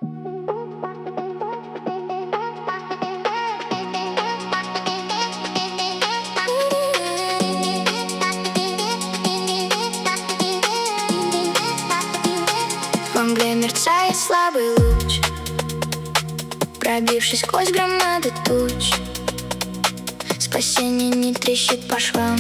Во мгле мерцает слабый луч, пробившись сквозь громады туч. Спасение не трещит по швам,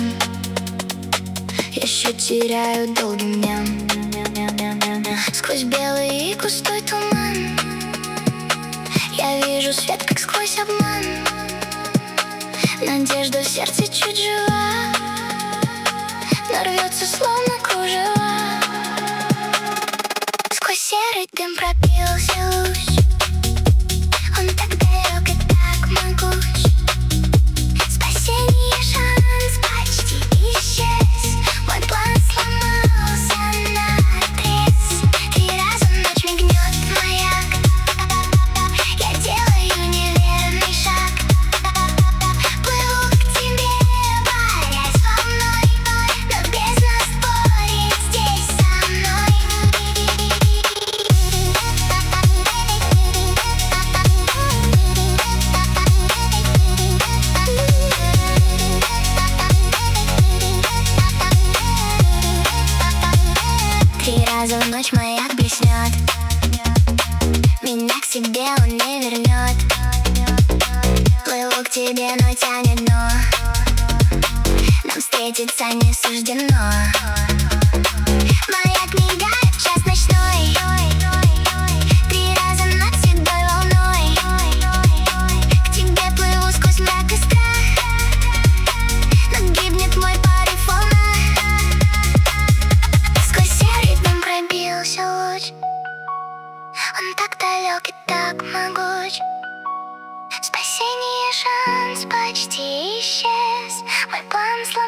я счет теряю долгим дням. Сквозь белый и густой туман я вижу свет, как сквозь обман. Надежда в сердце чуть жива, но рвется словно кружева. Сквозь серый дым пробился луч, он так далек и так могуч. Спасение, шанс почти исчез, мой план сломался наотрез. 3 раза в ночь мигнет маяк, я делаю неверный шаг. Плыву к тебе, борясь волной, но бездна спорит здесь со мной. 3 раза в ночь маяк блеснет, меня к себе он не вернет. Плыву к тебе, но тянет дно, нам встретиться не суждено. Маяк мигает, час ночной, 3 раза над седой волной. К тебе плыву сквозь мрак и страх, но гибнет мой порыв волна. Сквозь серый дым пробился луч, он так далек и так могуч. Спасение, шанс почти исчез, мой план сломался.